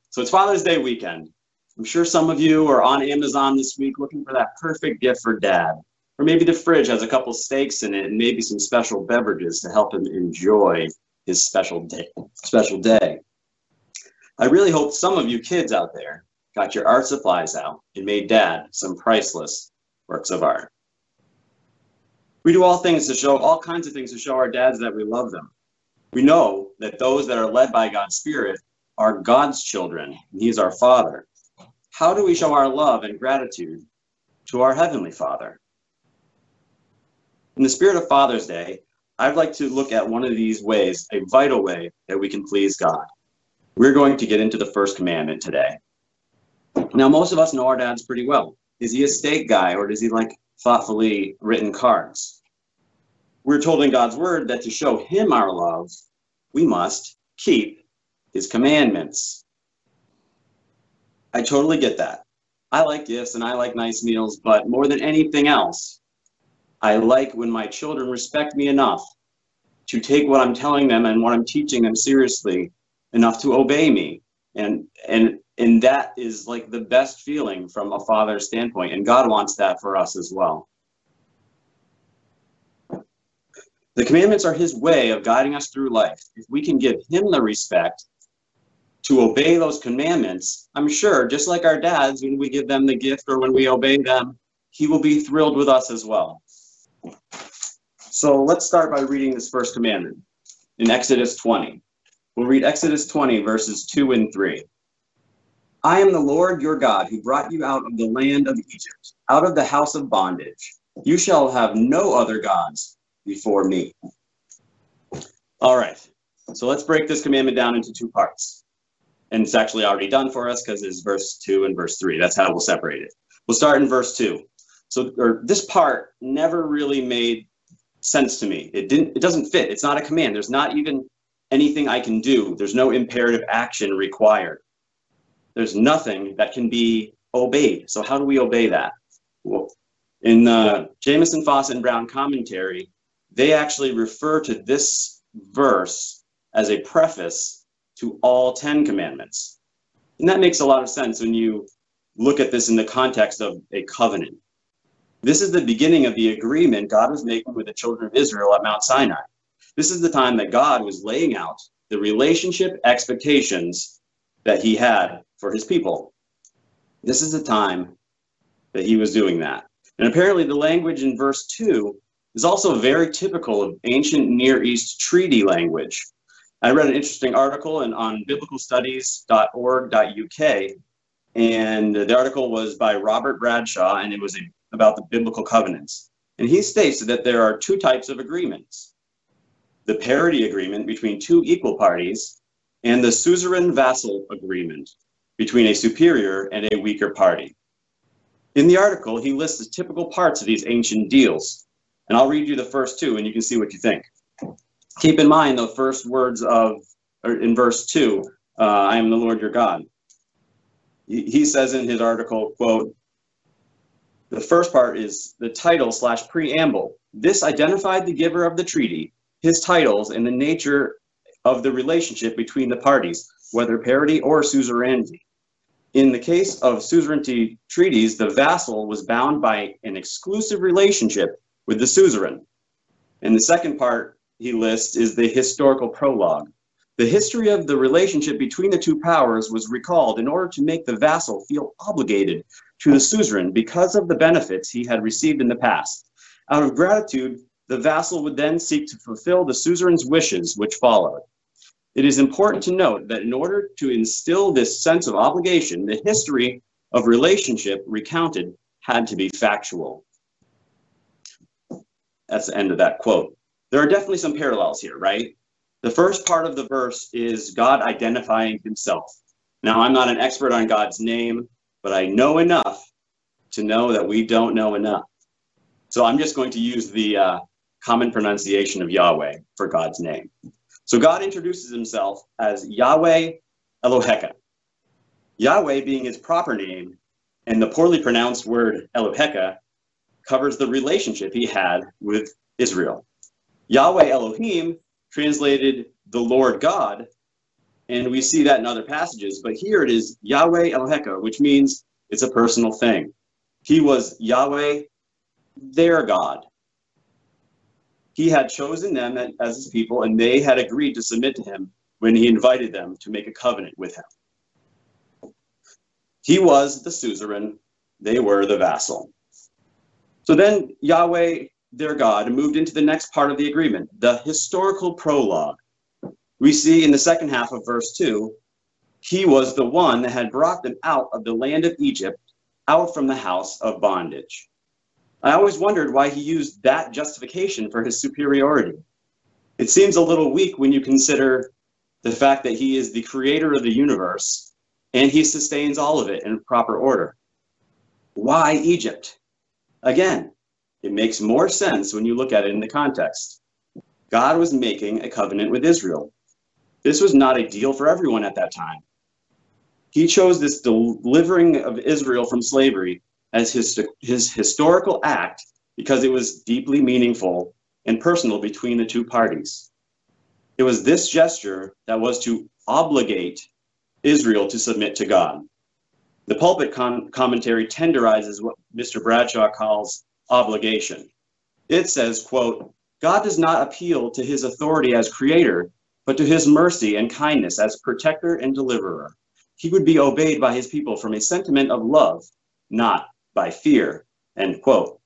So it's Father's Day weekend. I'm sure some of you are on Amazon this week looking for that perfect gift for dad. Or maybe the fridge has a couple steaks in it and maybe some special beverages to help him enjoy his special day. I really hope some of you kids out there got your art supplies out and made dad some priceless works of art. We do all kinds of things to show our dads that we love them. We know that those that are led by God's Spirit are God's children, and He's our Father. How do we show our love and gratitude to our Heavenly Father? In the spirit of Father's Day, I'd like to look at one of these ways, a vital way that we can please God. We're going to get into the first commandment today. Now, most of us know our dads pretty well. Is he a steak guy, or does he like thoughtfully written cards? We're told in God's word that to show him our love, we must keep his commandments. I totally get that. I like gifts and I like nice meals, but more than anything else, I like when my children respect me enough to take what I'm telling them and what I'm teaching them seriously enough to obey me. And that is like the best feeling from a father's standpoint. And God wants that for us as well. The commandments are his way of guiding us through life. If we can give him the respect to obey those commandments, I'm sure, just like our dads, when we give them the gift or when we obey them, he will be thrilled with us as well. So let's start by reading this first commandment in Exodus 20. We'll read Exodus 20, verses 2 and 3. I am the Lord your God who brought you out of the land of Egypt, out of the house of bondage. You shall have no other gods before me. All right, so let's break this commandment down into two parts. And it's actually already done for us because it's verse 2 and verse 3. That's how we'll separate it. We'll start in verse 2. This part never really made sense to me. It doesn't fit. It's not a command. There's not even anything I can do. There's no imperative action required. There's nothing that can be obeyed. So how do we obey that? Well, in Jamieson, Fausset, and Brown commentary, they actually refer to this verse as a preface to all 10 commandments. And that makes a lot of sense when you look at this in the context of a covenant. This is the beginning of the agreement God was making with the children of Israel at Mount Sinai. This is the time that God was laying out the relationship expectations that he had for his people. This is the time that he was doing that. And apparently the language in verse 2 is also very typical of ancient Near East treaty language. I read an interesting article on biblicalstudies.org.uk, and the article was by Robert Bradshaw, and it was about the biblical covenants. And he states that there are two types of agreements: the parity agreement between two equal parties, and the suzerain-vassal agreement between a superior and a weaker party. In the article, he lists the typical parts of these ancient deals. And I'll read you the first two, and you can see what you think. Keep in mind the first words in verse 2, I am the Lord your God. He says in his article, quote, the first part is the title/preamble. This identified the giver of the treaty, his titles, and the nature of the relationship between the parties, whether parity or suzerainty. In the case of suzerainty treaties, the vassal was bound by an exclusive relationship with the suzerain. And the second part he lists is the historical prologue. The history of the relationship between the two powers was recalled in order to make the vassal feel obligated to the suzerain because of the benefits he had received in the past. Out of gratitude, the vassal would then seek to fulfill the suzerain's wishes, which followed. It is important to note that in order to instill this sense of obligation, the history of relationship recounted had to be factual. That's the end of that quote. There are definitely some parallels here, right? The first part of the verse is God identifying himself. Now, I'm not an expert on God's name, but I know enough to know that we don't know enough. So I'm just going to use the common pronunciation of Yahweh for God's name. So God introduces himself as Yahweh Eloheka. Yahweh being his proper name, and the poorly pronounced word Eloheka covers the relationship he had with Israel. Yahweh Elohim, translated the Lord God, And we see that in other passages, but here it is Yahweh Eloheka, which means it's a personal thing. He was Yahweh, their God. He had chosen them as his people, and they had agreed to submit to him when he invited them to make a covenant with him. He was the suzerain, they were the vassal. So then Yahweh, their God, moved into the next part of the agreement, the historical prologue. We see in the second half of verse 2, he was the one that had brought them out of the land of Egypt, out from the house of bondage. I always wondered why he used that justification for his superiority. It seems a little weak when you consider the fact that he is the creator of the universe and he sustains all of it in proper order. Why Egypt? Again, it makes more sense when you look at it in the context. God was making a covenant with Israel. This was not a deal for everyone at that time. He chose this delivering of Israel from slavery as his historical act because it was deeply meaningful and personal between the two parties. It was this gesture that was to obligate Israel to submit to God. The pulpit commentary tenderizes what Mr. Bradshaw calls obligation. It says, quote, God does not appeal to his authority as creator, but to his mercy and kindness as protector and deliverer. He would be obeyed by his people from a sentiment of love, not by fear, end quote.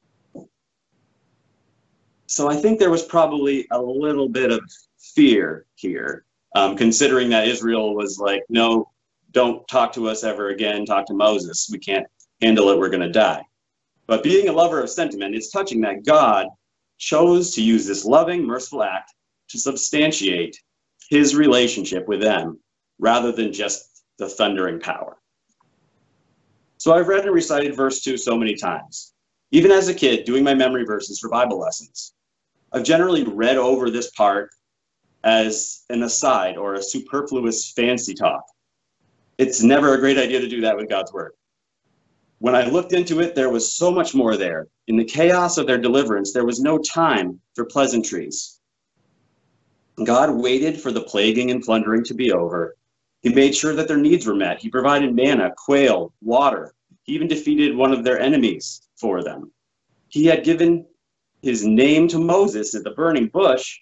So I think there was probably a little bit of fear here, considering that Israel was like, no, don't talk to us ever again, talk to Moses. We can't handle it, we're going to die. But being a lover of sentiment, it's touching that God chose to use this loving, merciful act to substantiate his relationship with them rather than just the thundering power. So I've read and recited verse 2 so many times. Even as a kid, doing my memory verses for Bible lessons, I've generally read over this part as an aside or a superfluous fancy talk. It's never a great idea to do that with God's word. When I looked into it, there was so much more there. In the chaos of their deliverance, there was no time for pleasantries. God waited for the plaguing and plundering to be over. He made sure that their needs were met. He provided manna, quail, water. He even defeated one of their enemies for them. He had given his name to Moses at the burning bush,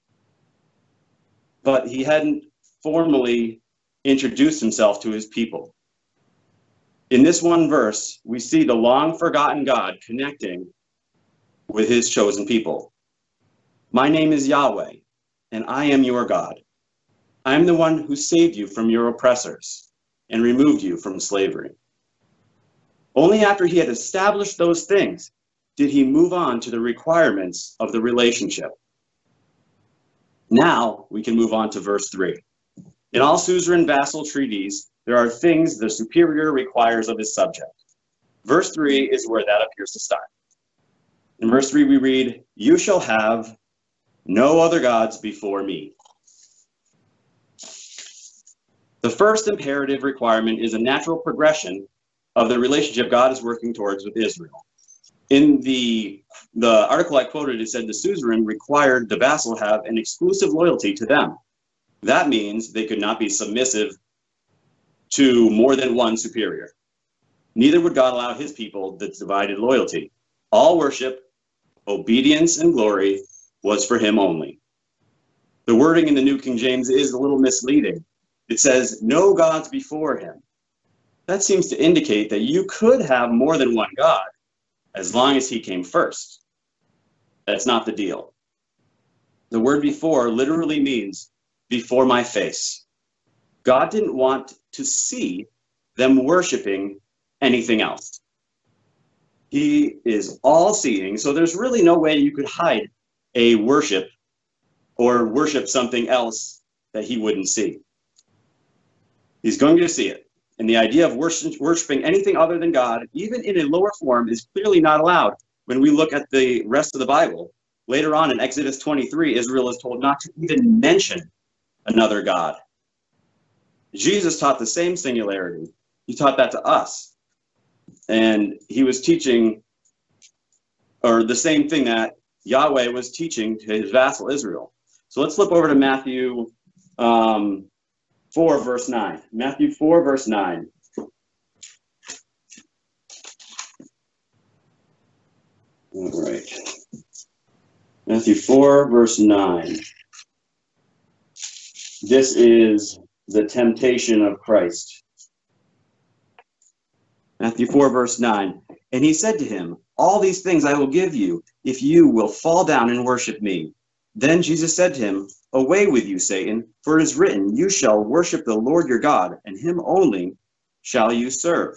but he hadn't formally introduced himself to his people. In this one verse, we see the long-forgotten God connecting with his chosen people. My name is Yahweh, and I am your God. I am the one who saved you from your oppressors and removed you from slavery. Only after he had established those things did he move on to the requirements of the relationship. Now we can move on to verse 3. In all suzerain vassal treaties, there are things the superior requires of his subject. Verse 3 is where that appears to start. In verse 3 we read, "You shall have no other gods before me." The first imperative requirement is a natural progression of the relationship God is working towards with Israel. In the article I quoted, it said the suzerain required the vassal have an exclusive loyalty to them. That means they could not be submissive to more than one superior. Neither would God allow his people the divided loyalty. All worship, obedience, and glory was for him only. The wording in the New King James is a little misleading. It says, no gods before him. That seems to indicate that you could have more than one God as long as he came first. That's not the deal. The word before literally means before my face. God didn't want to see them worshiping anything else. He is all-seeing, so there's really no way you could hide a worship or worship something else that he wouldn't see. He's going to see it. And the idea of worshiping anything other than God, even in a lower form, is clearly not allowed. When we look at the rest of the Bible, later on in Exodus 23, Israel is told not to even mention another God. Jesus taught the same singularity. He taught that to us. And he was teaching, or the same thing that Yahweh was teaching to his vassal Israel. So let's flip over to Matthew 4, verse 9. Matthew 4, verse 9. All right. Matthew 4, verse 9. This is the temptation of Christ. Matthew 4, verse 9. And he said to him, all these things I will give you, if you will fall down and worship me. Then Jesus said to him, away with you, Satan, for it is written, you shall worship the Lord your God, and him only shall you serve.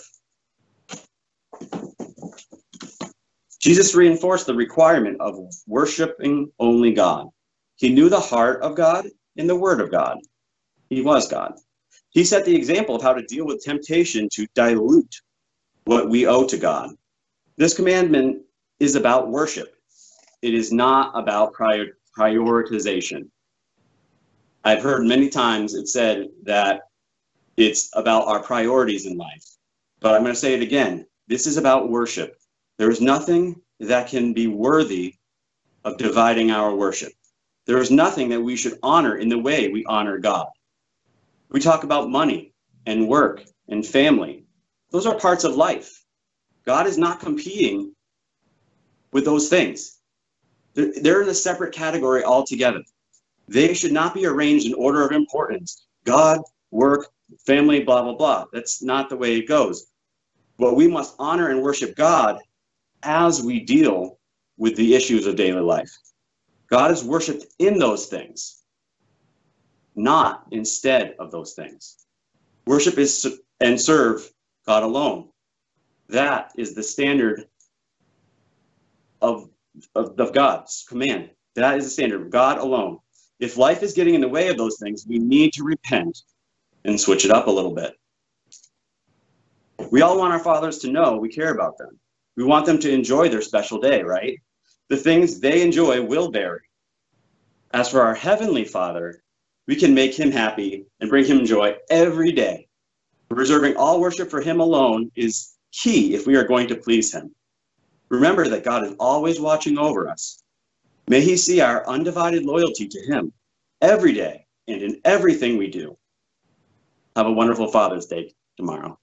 Jesus reinforced the requirement of worshiping only God. He knew the heart of God and the word of God. He was God. He set the example of how to deal with temptation to dilute what we owe to God. This commandment is about worship. It is not about prioritization. I've heard many times it said that it's about our priorities in life. But I'm going to say it again. This is about worship. There is nothing that can be worthy of dividing our worship. There is nothing that we should honor in the way we honor God. We talk about money and work and family. Those are parts of life. God is not competing with those things. They're in a separate category altogether. They should not be arranged in order of importance. God, work, family, blah, blah, blah. That's not the way it goes. But we must honor and worship God as we deal with the issues of daily life. God is worshipped in those things, not instead of those things. Worship is and serve God alone. That is the standard of God's command. That is the standard of God alone. If life is getting in the way of those things, we need to repent and switch it up a little bit. We all want our fathers to know we care about them. We want them to enjoy their special day, right? The things they enjoy will vary. As for our Heavenly Father, we can make him happy and bring him joy every day. Reserving all worship for him alone is key if we are going to please him. Remember that God is always watching over us. May he see our undivided loyalty to him every day and in everything we do. Have a wonderful Father's Day tomorrow.